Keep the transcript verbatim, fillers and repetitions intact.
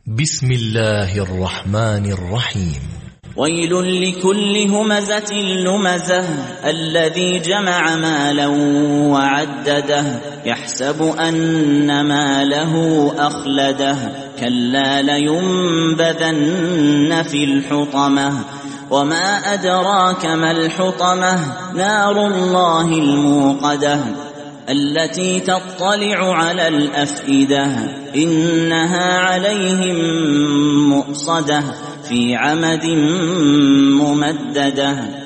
بسم الله الرحمن الرحيم. ويل لكل همزة لمزة الذي جمع مالا وعدده يحسب أن ماله أخلده كلا لينبذن في الحطمة وما أدراك ما الحطمة نار الله الموقدة التي تطلع على الأفئدة إنها عليهم مؤصدة في عمد ممددة.